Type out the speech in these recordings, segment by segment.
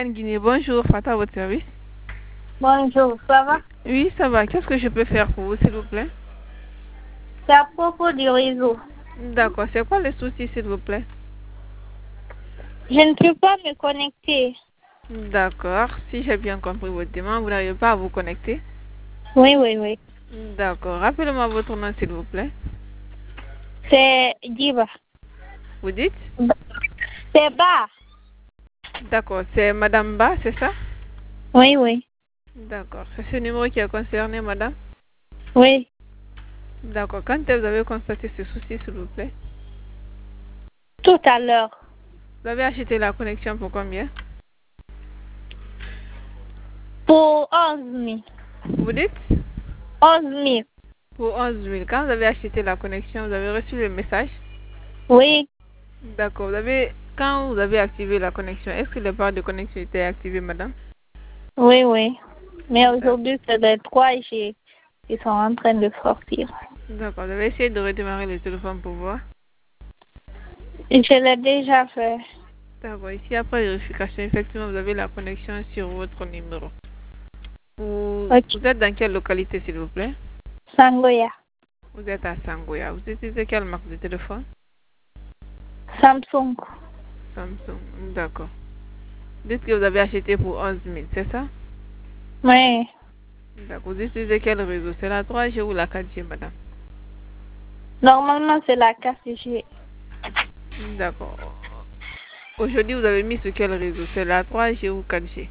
Guinée, bonjour, Fata, à votre service. Bonjour, ça va? Oui, ça va. Qu'est-ce que je peux faire pour vous, s'il vous plaît? C'est à propos du réseau. D'accord. C'est quoi le souci, s'il vous plaît? Je ne peux pas me connecter. D'accord. Si j'ai bien compris votre demande, vous n'arrivez pas à vous connecter? Oui. D'accord. Rappelez-moi votre nom, s'il vous plaît. C'est Diva. Vous dites? C'est bas. D'accord. C'est Madame Ba, c'est ça? Oui. D'accord. C'est ce numéro qui est concerné, madame? Oui. D'accord. Quand est-ce que vous avez constaté ce souci, s'il vous plaît? Tout à l'heure. Vous avez acheté la connexion pour combien? Pour 11 000. Vous dites? 11 000. Pour 11 000. Quand vous avez acheté la connexion, vous avez reçu le message? Oui. D'accord. Quand vous avez activé la connexion, est-ce que les barres de connexion étaient activées, madame? Oui. Mais aujourd'hui, c'est les 3G qui sont en train de sortir. D'accord. Vous avez essayé de redémarrer le téléphone pour voir? Et je l'ai déjà fait. D'accord. Ici, après vérification, effectivement, vous avez la connexion sur votre numéro. Vous êtes dans quelle localité, s'il vous plaît? Sangoya. Vous êtes à Sangoya. Vous utilisez quelle marque de téléphone? Samsung. Samsung. D'accord. Dites que vous avez acheté pour 11 000, c'est ça? Oui. D'accord. Vous utilisez quel réseau? C'est la 3G ou la 4G, madame? Normalement, c'est la 4G. D'accord. Aujourd'hui, vous avez mis sur quel réseau? C'est la 3G ou 4G?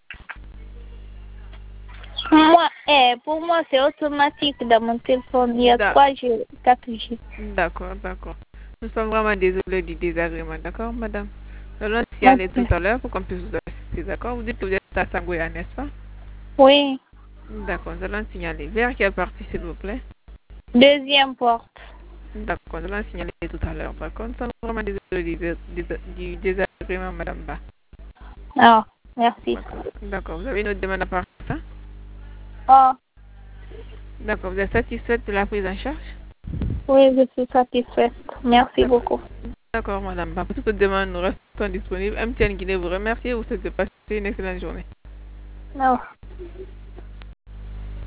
Pour moi, c'est automatique dans mon téléphone. Il y a 3G, 4G. D'accord. Nous sommes vraiment désolés du désagrément, d'accord, madame? Nous allons signaler tout à l'heure pour qu'on puisse vous assister, d'accord? Vous dites que vous êtes à Sangoya, n'est-ce pas? Oui. D'accord, nous allons signaler. Vers quelle partie, s'il vous plaît? Deuxième porte. D'accord, nous allons signaler tout à l'heure. Par contre, nous sommes vraiment désolés du désagrément, madame Ba. Ah, merci. D'accord, vous avez une autre demande à part ça? Ah. D'accord, vous êtes satisfaite de la prise en charge? Oui, je suis satisfaite. Merci beaucoup. D'accord, madame Ba. Pour toute votre demande, nous restons disponibles. MTN Guinée vous remercie et vous souhaite de passer une excellente journée. Non.